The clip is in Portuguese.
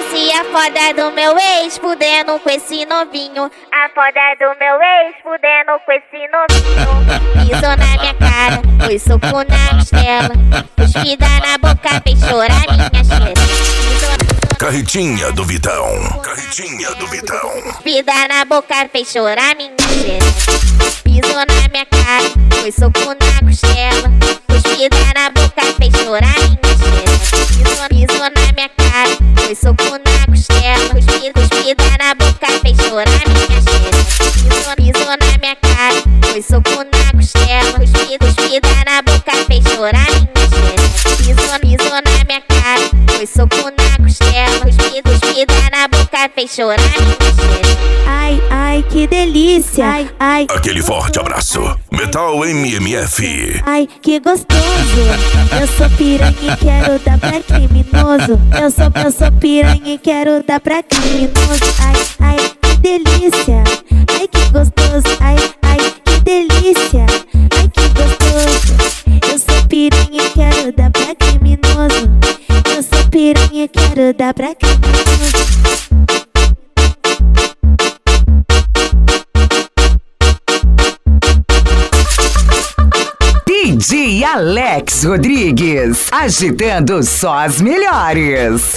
delícia, a foda do meu ex fudendo com esse novinho. A foda do meu ex fudendo com esse novinho. Pisou na minha cara, foi soco na costela, cuspida na boca, fez chorar minha xereca. Carretinha do Vitão. Carretinha do Vitão. Cuspida na boca, fez chorar minha xereca. Pisou na minha cara, foi soco na costela, cuspida na boca, fez chorar minha xereca. Pisou na minha cara, foi soco na costela, cuspida na boca, fez chorar minha xereca. Pisou na minha cara, foi soco na costela, cuspida na boca, fez chorar minha xereca. Pisou na minha cara, foi soco na costela, cuspida na boca, fez chorar minha xereca. Ai, ai, que delícia. Ai, ai. Aquele forte abraço. Metal MMF. Ai, que gostoso. Eu sou piranha e quero dar pra criminoso. Eu sou piranha e quero dar pra criminoso. Ai, ai, que delícia. Ai, que gostoso. Ai, ai, que delícia. Ai, que gostoso. Eu sou piranha e quero dar pra criminoso. Eu sou piranha e quero dar pra criminoso. DJ Alex Rodrigues, agitando só as melhores.